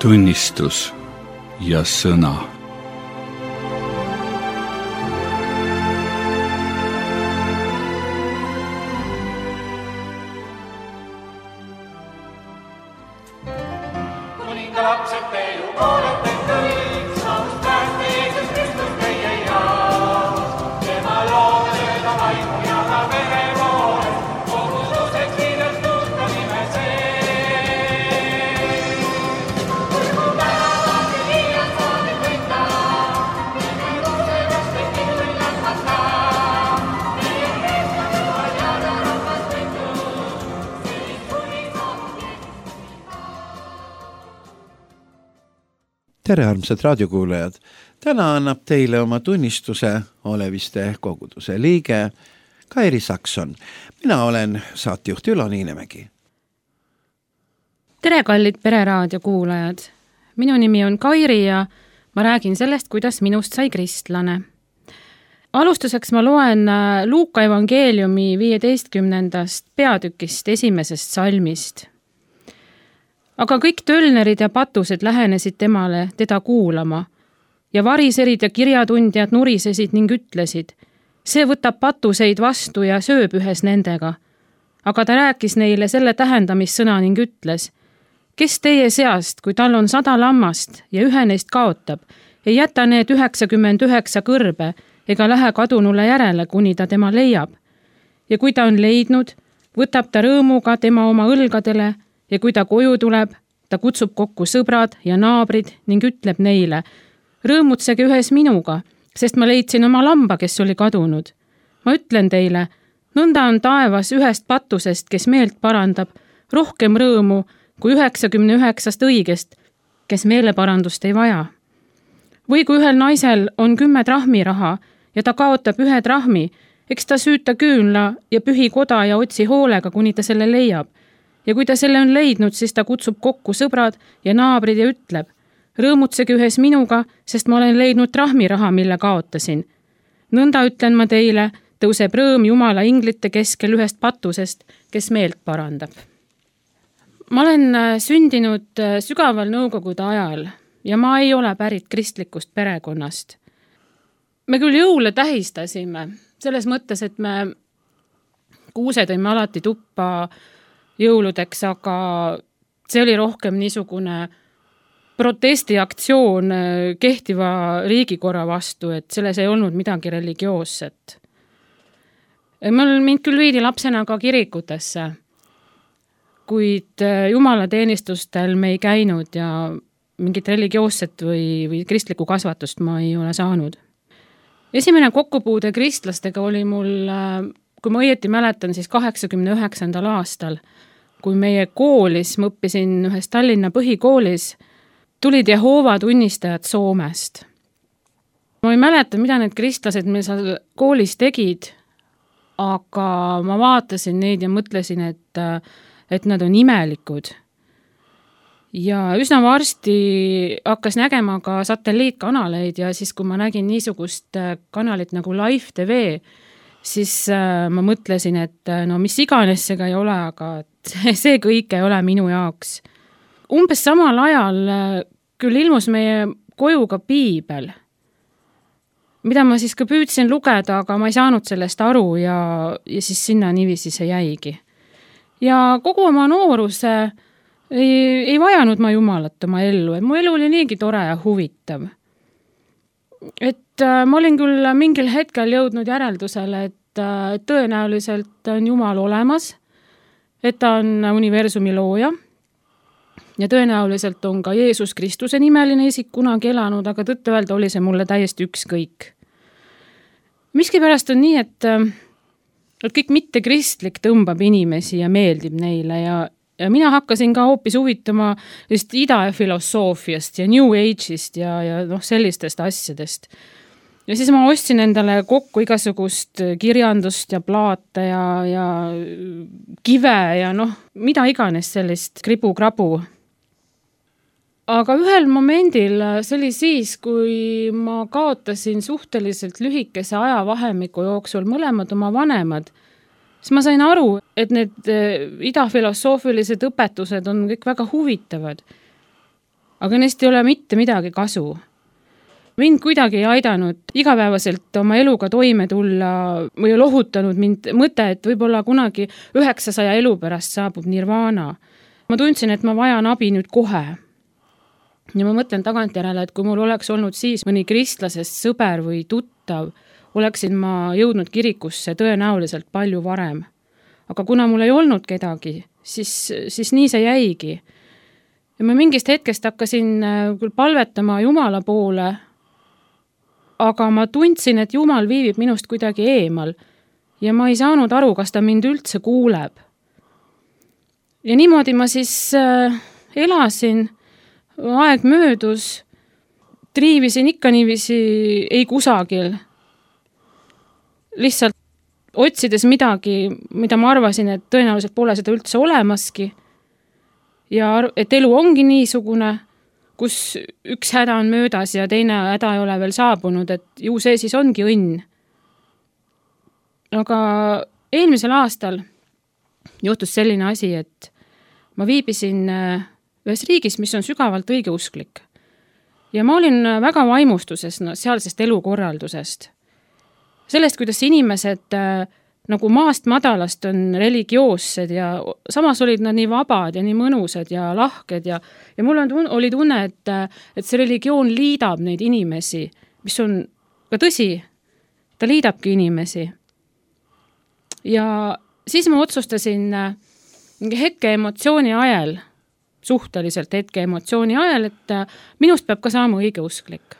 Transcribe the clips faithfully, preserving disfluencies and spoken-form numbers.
tunnistus ja sõna. Kuninga lapsed te ju olete kõik, saamust pääste Jeesus Kristus teie jaoks. Tema loome sööda vaimu ja ka vere poole, koguduseks viidestust ka nime sees. Kurgu tänavad ja hiljad saame võtta, nime luuse vastu kindel lämmata. Meie Kristus jumal ja ta rahvas võitud, sellist kuni saanud Jeesus. Tere, armsad raadiokuulajad! Täna annab teile oma tunnistuse Oleviste koguduse liige Kairi Sakson. Mina olen saatejuht Ülo Niinemägi. Tere, kallid Pereraadio kuulajad! Minu nimi on Kairi ja ma räägin sellest, kuidas minust sai kristlane. Alustuseks ma loen Luuka evangeeliumi viieteistkümnendast peatükist esimesest salmist. Aga kõik tölnerid ja patused lähenesid temale teda kuulama ja variserid ja kirjatundjad nurisesid ning ütlesid, see võtab patuseid vastu ja sööb ühes nendega. Aga ta rääkis neile selle tähendamissõna ning ütles, kes teie seast, kui tal on sada lammast ja ühe neist kaotab, ei jäta need üheksakümmend üheksa kõrbe ega lähe kadunule järele, kuni ta tema leiab. Ja kui ta on leidnud, võtab ta rõõmuga tema oma õlgadele ja kui ta koju tuleb, ta kutsub kokku sõbrad ja naabrid ning ütleb neile, rõõmutsege ühes minuga, sest ma leidsin oma lamba, kes oli kadunud. Ma ütlen teile, nõnda on taevas ühest patusest, kes meelt parandab, rohkem rõõmu kui üheksakümne üheksast õigest, kes meeleparandust ei vaja. Või kui ühel naisel on kümme trahmiraha ja ta kaotab ühe trahmi, eks ta süüta küünla ja pühi koda ja otsi hoolega, kuni ta selle leiab. Ja kui ta selle on leidnud, siis ta kutsub kokku sõbrad ja naabrid ja ütleb, rõõmutsege ühes minuga, sest ma olen leidnud trahmiraha, mille kaotasin. Nõnda ütlen ma teile, tõuseb rõõm Jumala inglite keskel ühest patusest, kes meelt parandab. Ma olen sündinud sügaval nõukogude ajal ja ma ei ole pärit kristlikust perekonnast. Me küll jõule tähistasime, selles mõttes, et me kuuse tõime alati tuppa jõuludeks, aga see oli rohkem niisugune protestiaktsioon kehtiva riigikorra vastu, et selles ei olnud midagi religioosset. Mind küll viidi lapsena ka kirikutesse, kuid jumalateenistustel me ei käinud ja mingit religioosset või, või kristlikku kasvatust ma ei ole saanud. Esimene kokkupuude kristlastega oli mul, kui ma õieti mäletan, siis kaheksakümne üheksandal aastal, kui meie koolis, ma õppisin ühes Tallinna põhikoolis, tulid Jehoova tunnistajad Soomest. Ma ei mäleta, mida need kristlased meil seal koolis tegid, aga ma vaatasin neid ja mõtlesin, et, et nad on imelikud. Ja üsna varsti hakkas nägema ka satelliitkanaleid ja siis, kui ma nägin niisugust kanalit nagu Live T V, siis ma mõtlesin, et no mis iganes see ka ei ole, aga see kõik ei ole minu jaoks. Umbes samal ajal küll ilmus meie koju ka piibel, mida ma siis ka püüdsin lugeda, aga ma ei saanud sellest aru ja, ja siis sinna niiviisi see jäigi. Ja kogu oma nooruse ei, ei vajanud ma Jumalat oma ellu, et mu elu oli niigi tore ja huvitav. Et ma olin küll mingil hetkel jõudnud järeldusele, et tõenäoliselt on Jumal olemas, et ta on universumi looja ja tõenäoliselt on ka Jeesus Kristuse nimeline isik kunagi elanud, aga tõtt öelda oli see mulle täiesti ükskõik. Miskipärast on nii, et, et kõik mitte kristlik tõmbab inimesi ja meeldib neile ja, ja mina hakkasin ka hoopis huvitama just ida filosoofiast ja New Age'ist ja, ja noh, sellistest asjadest. Ja siis ma ostsin endale kokku igasugust kirjandust ja plaate ja, ja kive ja noh, mida iganes sellist kribu-krabu. Aga ühel momendil, see oli siis, kui ma kaotasin suhteliselt lühikese ajavahemiku jooksul mõlemad oma vanemad, siis ma sain aru, et need idafilosoofilised õpetused on kõik väga huvitavad. aga neist ei ole mitte midagi kasu. Mind kuidagi ei aidanud igapäevaselt oma eluga toime tulla või lohutanud mind mõte, et võib-olla kunagi üheksasaja elu pärast saabub nirvana. Ma tundsin, et ma vajan abi nüüd kohe. Ja ma mõtlen tagantjärele, et kui mul oleks olnud siis mõni kristlasest sõber või tuttav, oleksin ma jõudnud kirikusse tõenäoliselt palju varem. Aga kuna mul ei olnud kedagi, siis, siis nii see jäigi. Ja ma mingist hetkest hakkasin küll palvetama Jumala poole, aga ma tundsin, et Jumal viibib minust kuidagi eemal ja ma ei saanud aru, kas ta mind üldse kuuleb. Ja niimoodi ma siis äh, elasin, aeg möödus, triivisin ikka niiviisi ei kusagil. Lihtsalt otsides midagi, mida ma arvasin, et tõenäoliselt pole seda üldse olemaski ja et elu ongi niisugune, kus üks häda on möödas ja teine häda ei ole veel saabunud, et ju see siis ongi õnn. Aga eelmisel aastal juhtus selline asi, et ma viibisin ühes riigis, mis on sügavalt õigeusklik. Ja ma olin väga vaimustuses no, sealsest elukorraldusest. Sellest, kuidas inimesed äh, nagu maast madalast on religioossed ja samas olid nad nii vabad ja nii mõnusad ja lahked ja, ja mul on, oli tunne, et, et see religioon liidab neid inimesi, mis on ka tõsi, ta liidabki inimesi. Ja siis ma otsustasin mingi hetke emotsiooni ajal, suhteliselt hetke emotsiooni ajal, et minust peab ka saama õigeusklik.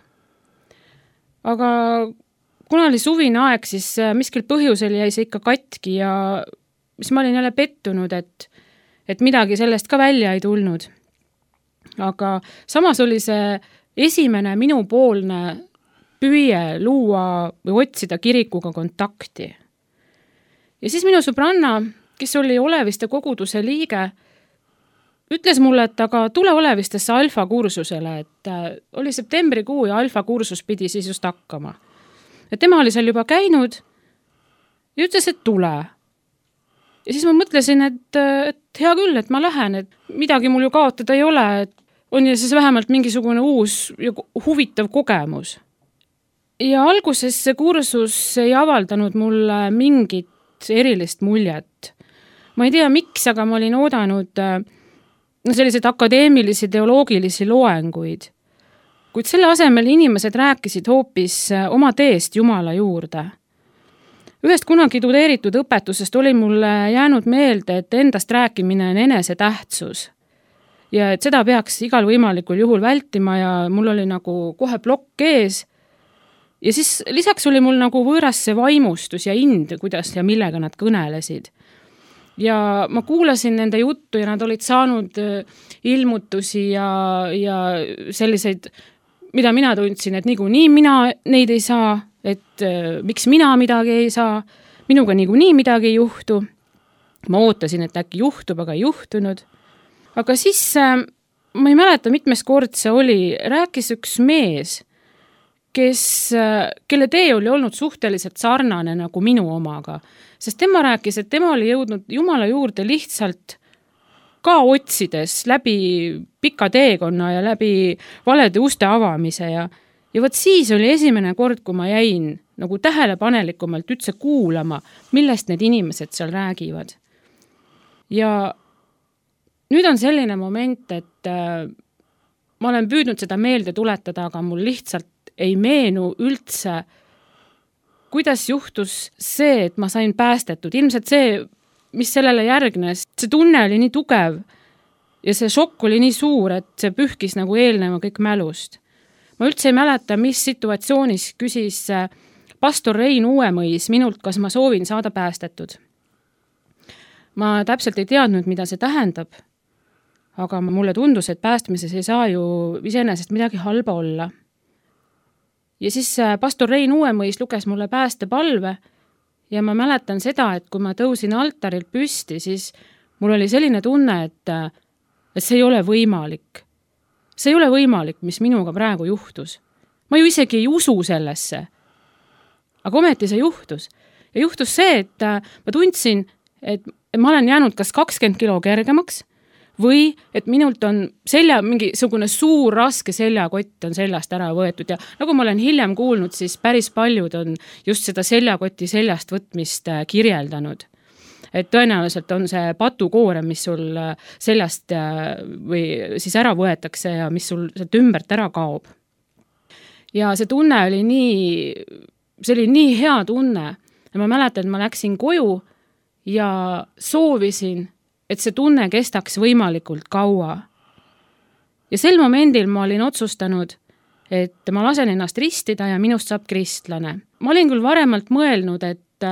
Aga kuna oli suvine aeg, siis miskil põhjusel jäi see ikka katki ja siis ma olin jälle pettunud, et, et midagi sellest ka välja ei tulnud. Aga samas oli see esimene minupoolne püüe luua või otsida kirikuga kontakti. Ja siis minu sõbranna, kes oli Oleviste koguduse liige, ütles mulle, et aga tule Olevistesse alfa kursusele, et oli septembrikuu ja alfa kursus pidi siis just hakkama. Ja tema oli seal juba käinud ja ütles, et tule. Ja siis ma mõtlesin, et, et hea küll, et ma lähen, et midagi mul ju kaotada ei ole, et on ju siis vähemalt mingisugune uus ja huvitav kogemus. Ja alguses see kursus ei avaldanud mulle mingit erilist muljet. Ma ei tea, miks, aga ma olin oodanud no, selliseid akadeemilisi, teoloogilisi loenguid. Kuid selle asemel inimesed rääkisid hoopis oma teest Jumala juurde. Ühest kunagi tudeeritud õpetusest oli mulle jäänud meelde, et endast rääkimine on enese tähtsus. Ja et seda peaks igal võimalikul juhul vältima ja mul oli nagu kohe plokk ees. Ja siis lisaks oli mul nagu võõras see vaimustus ja ind, kuidas ja millega nad kõnelesid. Ja ma kuulasin nende juttu ja nad olid saanud ilmutusi ja, ja selliseid mida mina tundsin, et niikuinii mina neid ei saa, et äh, miks mina midagi ei saa, minuga niikuinii midagi ei juhtu. Ma ootasin, et äkki juhtub, aga ei juhtunud. Aga siis, äh, ma ei mäleta, mitmes kord see oli, rääkis üks mees, kes, äh, kelle tee oli olnud suhteliselt sarnane nagu minu omaga. Sest tema rääkis, et tema oli jõudnud Jumala juurde lihtsalt ka otsides läbi pika teekonna ja läbi valede uste avamise ja, ja võt siis oli esimene kord, kui ma jäin nagu tähelepanelikumalt üldse kuulama, millest need inimesed seal räägivad. Ja nüüd on selline moment, et äh, ma olen püüdnud seda meelde tuletada, aga mul lihtsalt ei meenu üldse, kuidas juhtus see, et ma sain päästetud. Ilmselt see mis sellele järgnes, see tunne oli nii tugev ja see šokk oli nii suur, et see pühkis nagu eelneva kõik mälust. Ma üldse ei mäleta, mis situatsioonis küsis pastor Rein Uuemõis minult, kas ma soovin saada päästetud. Ma täpselt ei teadnud, mida see tähendab, aga mulle tundus, et päästmises ei saa ju iseenesest midagi halba olla. Ja siis pastor Rein Uuemõis luges mulle päästepalve ja ma mäletan seda, et kui ma tõusin altarilt püsti, siis mul oli selline tunne, et, et see ei ole võimalik. See ei ole võimalik, mis minuga praegu juhtus. Ma ju isegi ei usu sellesse. Aga ometi see juhtus. Ja juhtus see, et ma tundsin, et ma olen jäänud kas kakskümmend kilo kergemaks või et minult on selja, mingisugune suur raske seljakott on seljast ära võetud ja nagu ma olen hiljem kuulnud, siis päris paljud on just seda seljakoti seljast võtmist kirjeldanud. Et tõenäoliselt on see patukoorem, mis sul seljast või siis ära võetakse ja mis sul sealt ümbert ära kaob. Ja see tunne oli nii, see oli nii hea tunne ja ma mäletan, et ma läksin koju ja soovisin, et see tunne kestaks võimalikult kaua. Ja sel momendil ma olin otsustanud, et ma lasen ennast ristida ja minust saab kristlane. Ma olin küll varemalt mõelnud, et,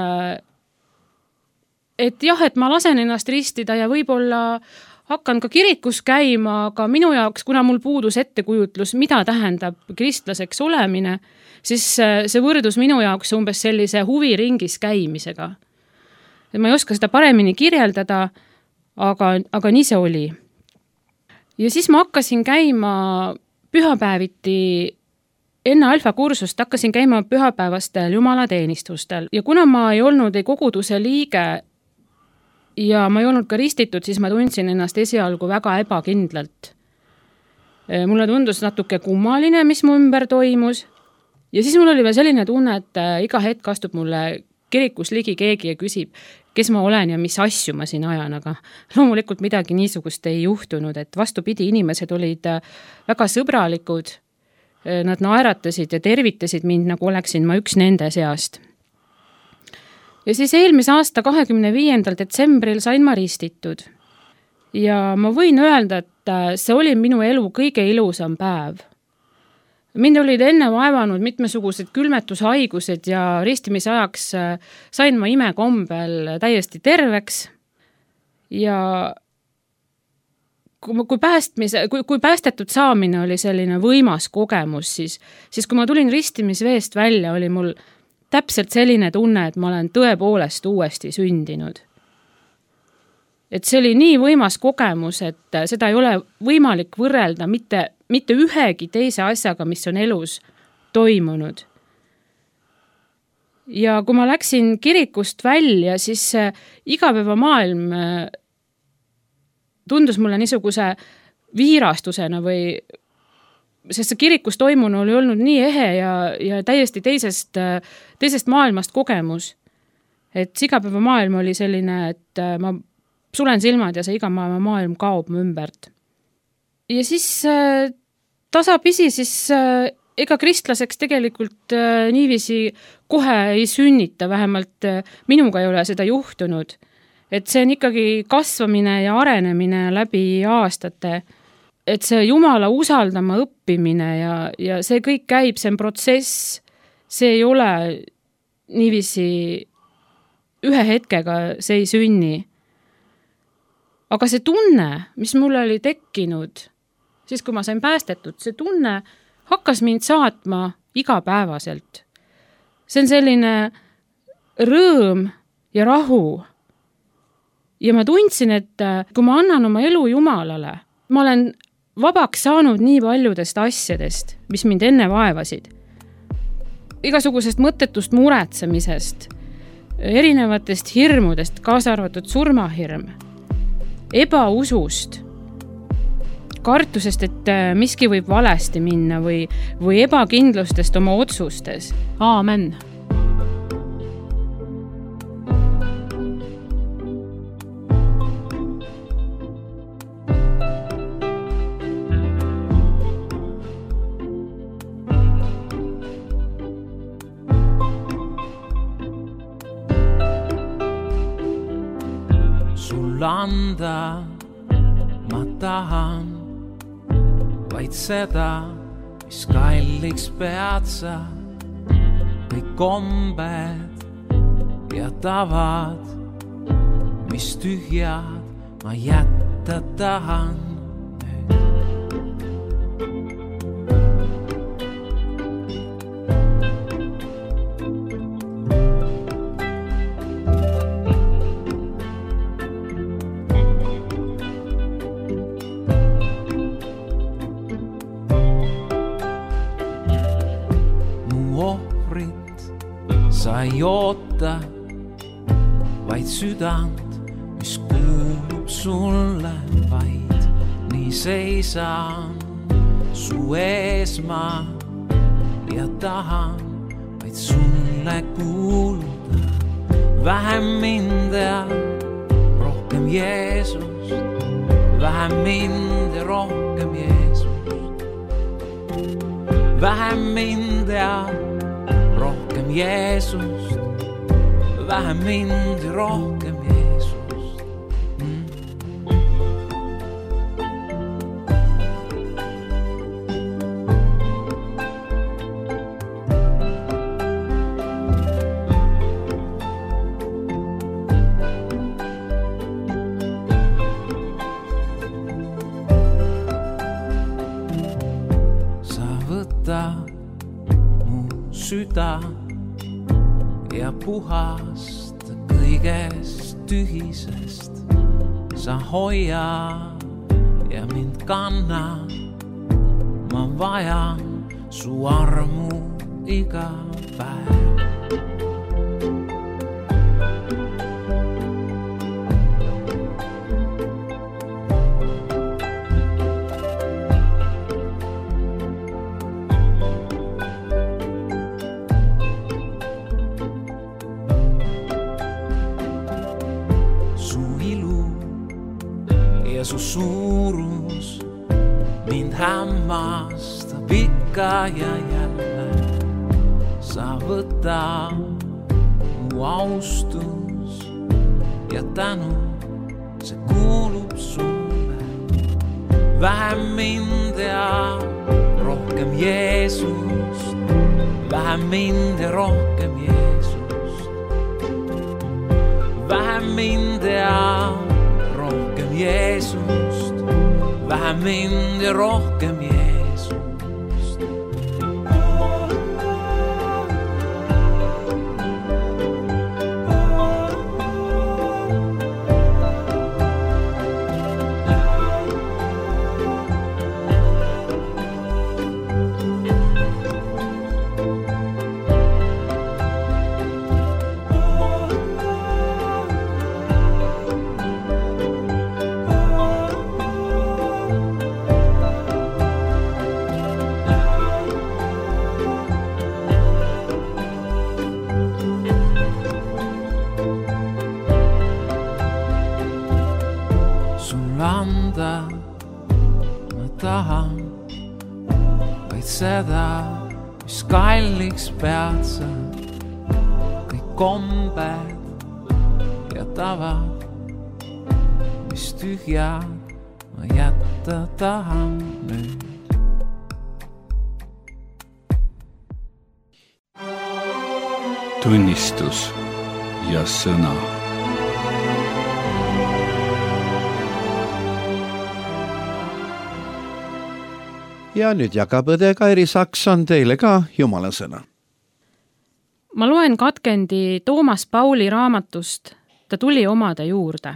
et jah, et ma lasen ennast ristida ja võib-olla hakkan ka kirikus käima, aga minu jaoks, kuna mul puudus ettekujutlus, mida tähendab kristlaseks olemine, siis see võrdus minu jaoks umbes sellise huviringis käimisega. Et ma ei oska seda paremini kirjeldada, aga, aga nii see oli. Ja siis ma hakkasin käima pühapäeviti enne alfakursust, hakkasin käima pühapäevastel jumalateenistustel ja kuna ma ei olnud ei koguduse liige ja ma ei olnud ka ristitud, siis ma tundsin ennast esialgu väga ebakindlalt. Mulle tundus natuke kummaline, mis mu ümber toimus ja siis mul oli veel selline tunne, et iga hetk astub mulle kirikus ligi keegi ja küsib, kes ma olen ja mis asju ma siin ajan, aga loomulikult midagi niisugust ei juhtunud, et vastupidi, inimesed olid väga sõbralikud, nad naeratasid ja tervitasid mind, nagu oleksin ma üks nende seast. Ja siis eelmise aasta kahekümne viiendal detsembril sain ma ristitud ja ma võin öelda, et see oli minu elu kõige ilusam päev. Mind olid enne vaevanud mitmesugused külmetushaigused ja ristimise ajaks sain ma imekombel täiesti terveks ja kui, kui, päästmise, kui, kui päästetud saamine oli selline võimas kogemus, siis, siis kui ma tulin ristimisveest välja, oli mul täpselt selline tunne, et ma olen tõepoolest uuesti sündinud. Et see oli nii võimas kogemus, et seda ei ole võimalik võrrelda mitte, mitte ühegi teise asjaga, mis on elus toimunud. Ja kui ma läksin kirikust välja, siis igapäevamaailm tundus mulle niisuguse viirastusena või sest see kirikus toimunu oli olnud nii ehe ja, ja täiesti teisest, teisest maailmast kogemus. Et see igapäevamaailm oli selline, et ma sulen silmad ja see iga maailm kaob mu ümbert. Ja siis äh, tasapisi siis äh, ega kristlaseks tegelikult äh, niiviisi kohe ei sünnita, vähemalt äh, minuga ei ole seda juhtunud. Et see on ikkagi kasvamine ja arenemine läbi aastate, et see Jumala usaldama õppimine ja, ja see kõik käib, see on protsess, see ei ole niiviisi ühe hetkega, see ei sünni. Aga see tunne, mis mulle oli tekkinud, siis kui ma sain päästetud, see tunne hakkas mind saatma igapäevaselt. See on selline rõõm ja rahu. Ja ma tundsin, et kui ma annan oma elu Jumalale, ma olen vabaks saanud nii paljudest asjadest, mis mind enne vaevasid. Igasugusest mõttetust muretsemisest, erinevatest hirmudest, kaasa arvatud surmahirm, ebausust, kartusest, et miski võib valesti minna või, või ebakindlustest oma otsustes. Aamen. Anda ma tahan vaid seda, mis kalliks pead sa, kõik kombed ja tavad, mis tühjad ma jätta tahan. Sa ei oota vaid südant, mis kuulub sulle vaid. nii seisan su ees ma ja tahan vaid sulle kuuluda. Vähem mind ja rohkem Jeesust, vähem mind ja rohkem Jeesust. Vähem mind ja rohkem Jeesust, vähem mind ja rohkem Jeesust. Mm. Mu süda ja puhast kõigest tühisest. Sa hoia ja mind kanna. Ma vajan su armu iga päev. Su suurus mind hämmastab ikka ja jälle. Sa võta mu austus ja tänu, see kuulub sulle. Vähem mind ja rohkem Jeesust, vähem mind ja rohkem Jeesust. Vähem mind ja rohkem Jeesust, vähem mind ja rohkem Jeesust. Anda ma tahan vaid seda, mis kalliks pead sa. Kõik kombed ja tavad, mis tühjad ma jätta tahan nüüd. Tunnistus ja sõna. Ja nüüd jagab õde Kairi Sakson teile ka Jumala sõna. Ma loen katkendi Toomas Pauli raamatust Ta tuli omade juurde.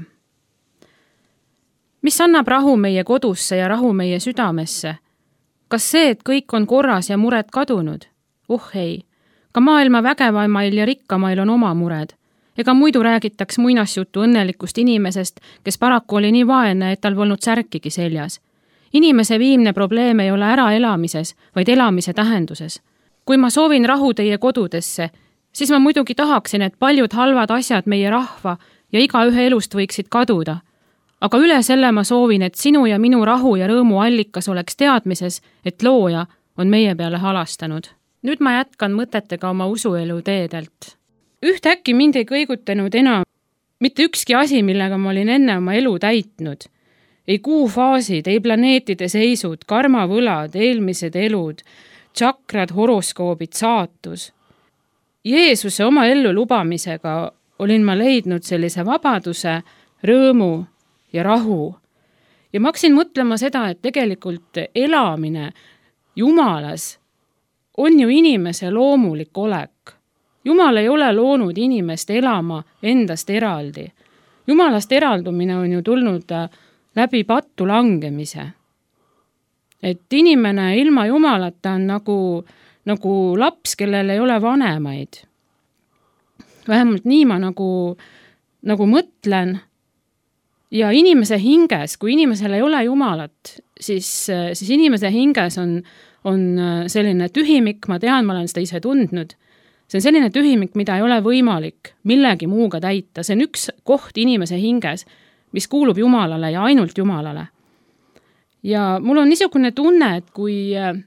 Mis annab rahu meie kodusse ja rahu meie südamesse? Kas see, et kõik on korras ja mured kadunud? Oh ei, ka maailma vägevaimail ja rikkamail on oma mured. Ega muidu räägitaks muinasjutu õnnelikust inimesest, kes paraku oli nii vaene, et tal polnud särkigi seljas. Inimese viimne probleem ei ole ära elamises, vaid elamise tähenduses. Kui ma soovin rahu teie kodudesse, siis ma muidugi tahaksin, et paljud halvad asjad meie rahva ja iga ühe elust võiksid kaduda. Aga üle selle ma soovin, et sinu ja minu rahu ja rõõmu allikas oleks teadmises, et looja on meie peale halastanud. Nüüd ma jätkan mõtetega oma usuelu teedelt. Ühtäkki mind ei kõigutanud enam mitte ükski asi, millega ma olin enne oma elu täitnud. Ei kuufaasid, ei planeetide seisud, karmavõlad, eelmised elud, tšakrad, horoskoobid, saatus. Jeesuse oma ellu lubamisega olin ma leidnud sellise vabaduse, rõõmu ja rahu. Ja ma hakkasin mõtlema seda, et tegelikult elamine Jumalas on ju inimese loomulik olek. Jumal ei ole loonud inimest elama endast eraldi. Jumalast eraldumine on ju tulnud läbi pattu langemise. Et inimene ilma Jumalata on nagu, nagu laps, kellel ei ole vanemaid. Vähemalt nii ma nagu, nagu mõtlen. ja inimese hinges, kui inimesel ei ole Jumalat, siis, siis inimese hinges on, on selline tühimik, ma tean, ma olen seda ise tundnud, see on selline tühimik, mida ei ole võimalik millegi muuga täita, see on üks koht inimese hinges, mis kuulub Jumalale ja ainult Jumalale. Ja mul on niisugune tunne, et kui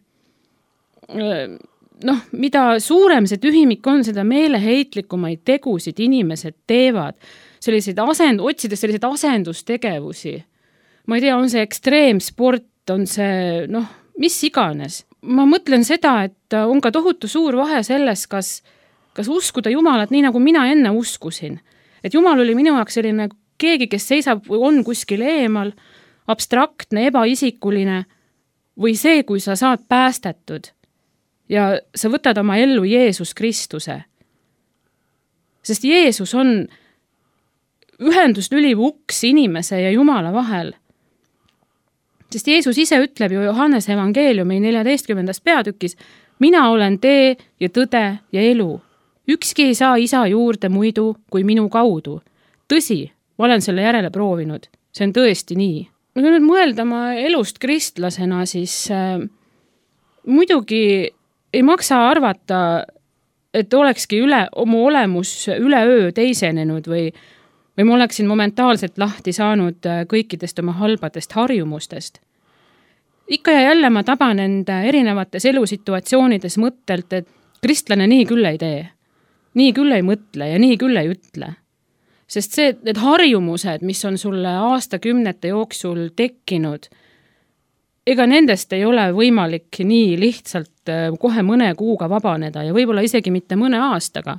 noh, mida suurem see tühimik on, seda meeleheitlikumaid tegusid inimesed teevad, selliseid asend, otsides selliseid asendustegevusi. Ma ei tea, on see ekstreemsport, on see, noh, mis iganes. Ma mõtlen seda, et on ka tohutu suur vahe selles, kas, kas uskuda Jumalat nii, nagu mina enne uskusin. Et Jumal oli minu jaoks selline keegi, kes seisab või on kuskil eemal, abstraktne, ebaisikuline, või see, kui sa saad päästetud ja sa võtad oma ellu Jeesus Kristuse. Sest Jeesus on ühenduslüli uks inimese ja Jumala vahel. Sest Jeesus ise ütleb ju Johannese evangeeliumi neljateistkümnendast peatükis, mina olen tee ja tõde ja elu. Ükski ei saa isa juurde muidu kui minu kaudu. Tõsi, ma olen selle järele proovinud. See on tõesti nii. Kui nüüd mõelda ma elust kristlasena, siis äh, muidugi ei maksa arvata, et olekski üle, oma olemus üleöö teisenenud või või ma oleksin momentaalselt lahti saanud kõikidest oma halbadest harjumustest. Ikka ja jälle ma taban enda erinevates elusituatsioonides mõttelt, et kristlane nii küll ei tee, nii küll ei mõtle ja nii küll ei ütle. Sest see, need harjumused, mis on sulle aastakümnete jooksul tekkinud, ega nendest ei ole võimalik nii lihtsalt kohe mõne kuuga vabaneda ja võib-olla isegi mitte mõne aastaga.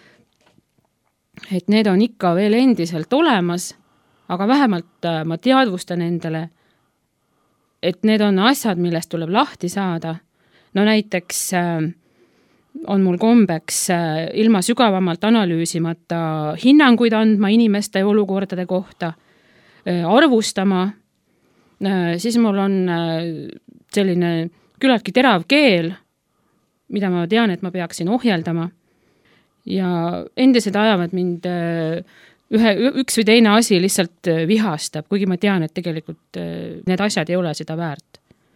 Et need on ikka veel endiselt olemas, aga vähemalt ma teadvustan endale, et need on asjad, millest tuleb lahti saada. No näiteks on mul kombeks ilma sügavamalt analüüsimata hinnanguid andma inimeste olukordade kohta, arvustama, siis mul on selline küllaltki terav keel, mida ma tean, et ma peaksin ohjeldama. Ja endised ajavad mind ühe, üks või teine asi lihtsalt vihastab, kuigi ma tean, et tegelikult need asjad ei ole seda väärt.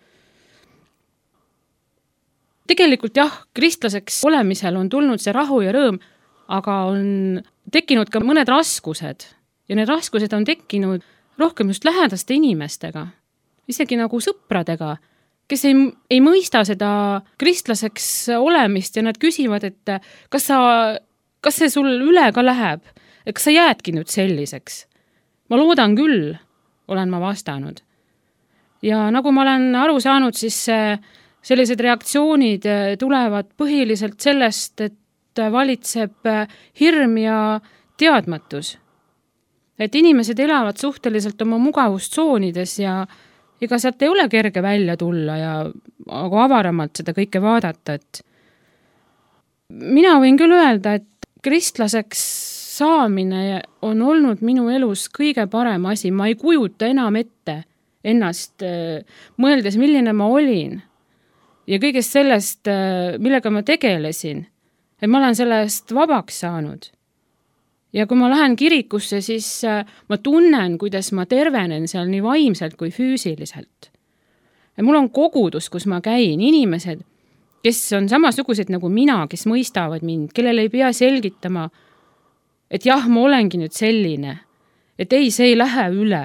Tegelikult jah, kristlaseks olemisel on tulnud see rahu ja rõõm, aga on tekkinud ka mõned raskused ja need raskused on tekkinud rohkem just lähedaste inimestega, isegi nagu sõpradega, kes ei, ei mõista seda kristlaseks olemist ja nad küsivad, et kas sa, kas see sul üle ka läheb, et kas sa jäädki nüüd selliseks? Ma loodan küll, olen ma vastanud. Ja nagu ma olen aru saanud, siis sellised reaktsioonid tulevad põhiliselt sellest, et valitseb hirm ja teadmatus. Et inimesed elavad suhteliselt oma mugavustsoonides ja ega sealt ei ole kerge välja tulla ja aga avaramalt seda kõike vaadata, et mina võin küll öelda, et kristlaseks saamine on olnud minu elus kõige parem asi. Ma ei kujuta enam ette ennast mõeldes, milline ma olin ja kõigest sellest, millega ma tegelesin, et ma olen sellest vabaks saanud. Ja kui ma lähen kirikusse, siis ma tunnen, kuidas ma tervenen seal nii vaimselt kui füüsiliselt. Ja mul on kogudus, kus ma käin, inimesed, kes on samasugused nagu mina, kes mõistavad mind, kellel ei pea selgitama, et jah, ma olengi nüüd selline, et ei, see ei lähe üle.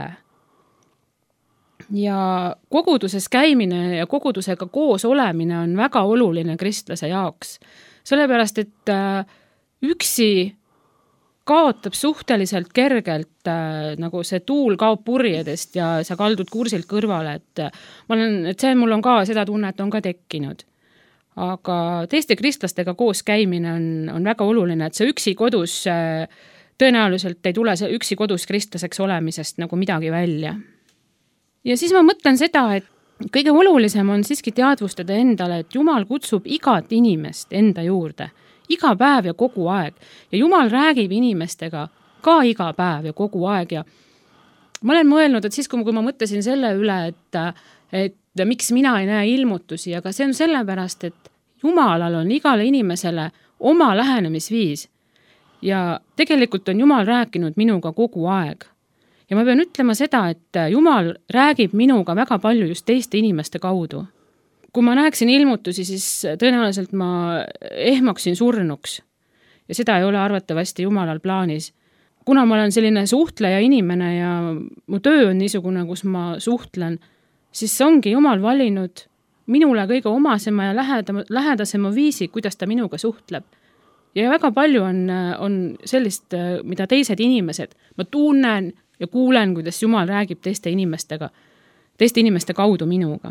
Ja koguduses käimine ja kogudusega koos olemine on väga oluline kristlase jaoks. Sellepärast, et üksi kaotab suhteliselt kergelt, äh, nagu see tuul kaob purjedest ja sa kaldud kursilt kõrvale, et, ma olen, et see mul on ka, seda tunnet on ka tekkinud. Aga teiste kristlastega koos käimine on, on väga oluline, et see üksi kodus äh, tõenäoliselt ei tule see üksi kodus kristlaseks olemisest nagu midagi välja. Ja siis ma mõtlen seda, et kõige olulisem on siiski teadvustada endale, et Jumal kutsub igat inimest enda juurde, iga päev ja kogu aeg. Ja Jumal räägib inimestega ka iga päev ja kogu aeg. Ja ma olen mõelnud, et siis, kui ma mõtlesin selle üle, et, et miks mina ei näe ilmutusi, aga see on sellepärast, et Jumalal on igale inimesele oma lähenemisviis. Ja tegelikult on Jumal rääkinud minuga kogu aeg. ja ma pean ütlema seda, et Jumal räägib minuga väga palju just teiste inimeste kaudu. Kui ma näeksin ilmutusi, siis tõenäoliselt ma ehmaksin surnuks ja seda ei ole arvatavasti Jumalal plaanis. Kuna ma olen selline suhtleja inimene ja mu töö on niisugune, kus ma suhtlen, siis ongi Jumal valinud minule kõige omasema ja lähedama, lähedasema viisi, kuidas ta minuga suhtleb. Ja väga palju on, on sellist, mida teised inimesed, ma tunnen ja kuulen, kuidas Jumal räägib teiste inimestega, teiste inimeste kaudu minuga.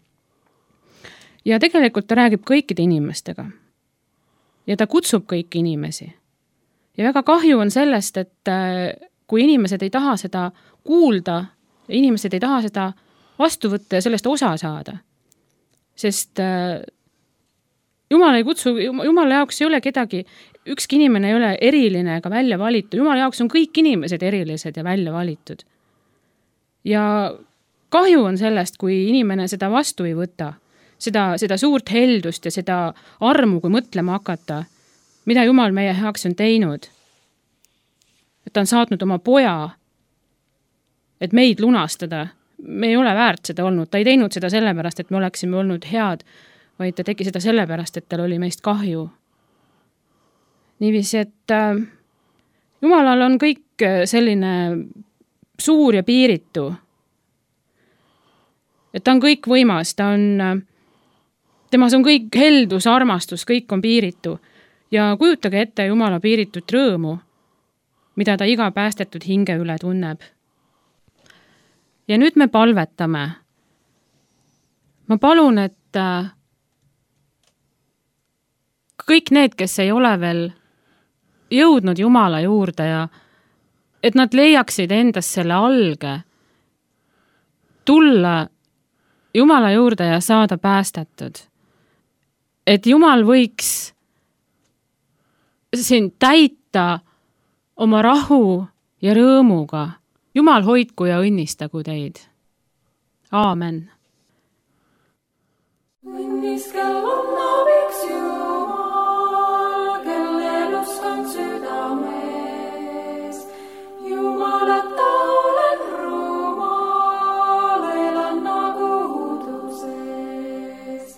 Ja tegelikult ta räägib kõikide inimestega. Ja ta kutsub kõiki inimesi. Ja väga kahju on sellest, et kui inimesed ei taha seda kuulda, inimesed ei taha seda vastu võtta ja sellest osa saada. Sest Jumal ei kutsu, Jumala jaoks ei ole kedagi, ükski inimene ei ole eriline ega välja valitud. Jumala jaoks on kõik inimesed erilised ja välja valitud. Ja kahju on sellest, kui inimene seda vastu ei võta, seda, seda suurt heldust ja seda armu, kui mõtlema hakata, mida Jumal meie heaks on teinud. Et ta on saatnud oma poja, et meid lunastada. Me ei ole väärt seda olnud. Ta ei teinud seda sellepärast, et me oleksime olnud head, vaid ta tegi seda sellepärast, et tal oli meist kahju. Niiviisi, et äh, Jumalal on kõik selline suur ja piiritu. Et ta on kõik võimas, ta on, äh, temas on kõik heldus, armastus, kõik on piiritu. Ja kujutage ette Jumala piiritut rõõmu, mida ta iga päästetud hinge üle tunneb. Ja nüüd me palvetame. Ma palun, et äh, kõik need, kes ei ole veel jõudnud Jumala juurde ja et nad leiaksid endas selle alge, tulla Jumala juurde ja saada päästetud. Et Jumal võiks sind täita oma rahu ja rõõmuga. Jumal hoidku ja õnnistagu teid. Aamen. Õnniskel on abiks Jumal, kellel uskan südames. Jumalata olen rumal, elan nagu uduses.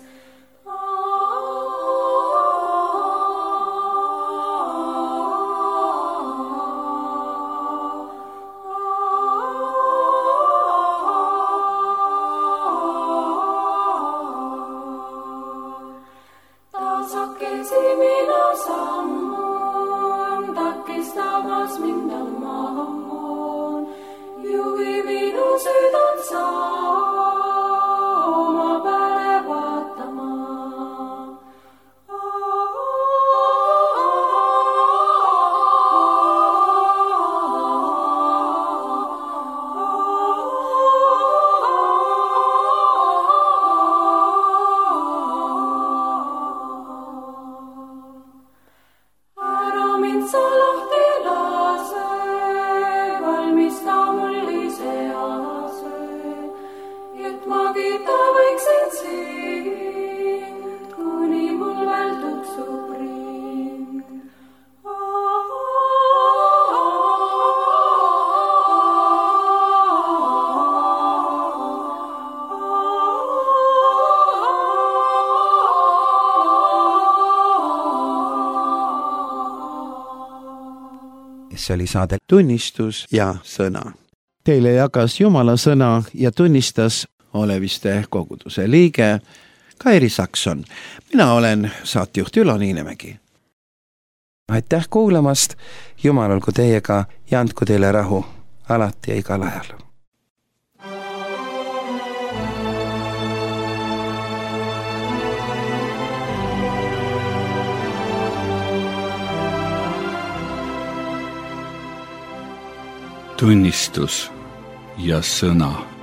See oli saade Tunnistus ja sõna. Teile jagas Jumala sõna ja tunnistas Oleviste koguduse liige Kairi Sakson. Mina olen saatejuht Ülo Niinemägi. Aitäh kuulamast, Jumal olgu teiega ja andku teile rahu alati ja igal ajal. Tunnistus ja sõna.